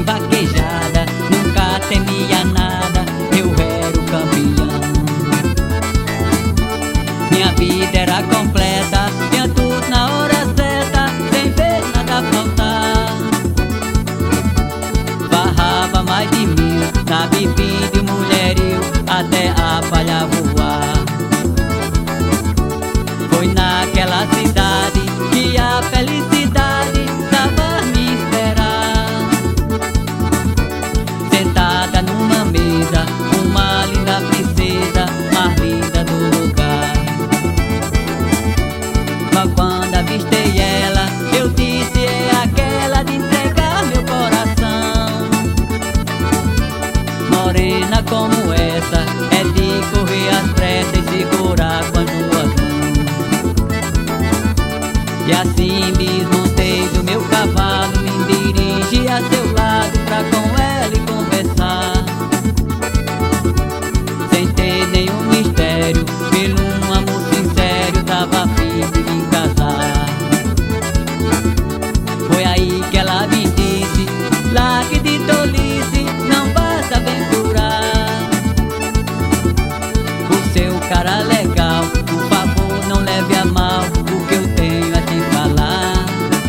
vaquejada, nunca temia nada, eu era o campeão. Minha vida era completa, tinha tudo na hora certa, sem ver nada faltar. Farrava mais de 1000, na bebida e mulherio, até a palha voar. Foi naquela cidade que a felicidade tava a me esperar. Sentada numa mesa, uma linda princesa, mais linda do lugar. Mas quando avistei ela, eu disse: é aquela de entregar meu coração. Morena como essa, é de correr às pressas e segurar com as duas mãos. E assim desmontei do meu cavalo, me dirigi a seu lado pra com ela conversar. Sem ter nenhum mistério, pelo um amor sincero, tava a fim de me casar. Foi aí que ela me disse: largue de tolice, não vá se aventurar. O seu cara legal, por favor não leve a mal o que eu tenho a te falar.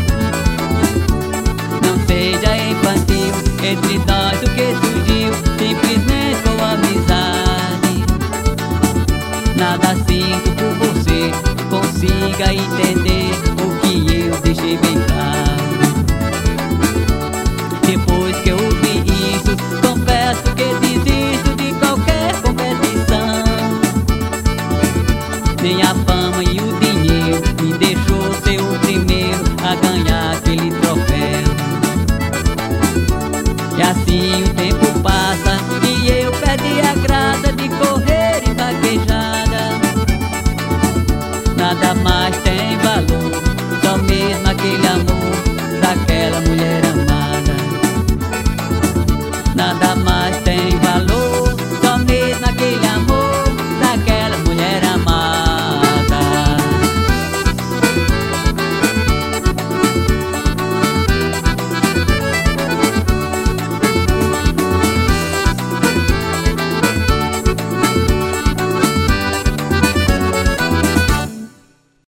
Não seja infantil, entre nós o que surgiu simplesmente com amizade. Nada sinto por você, consiga entender o que eu deixei bem claro.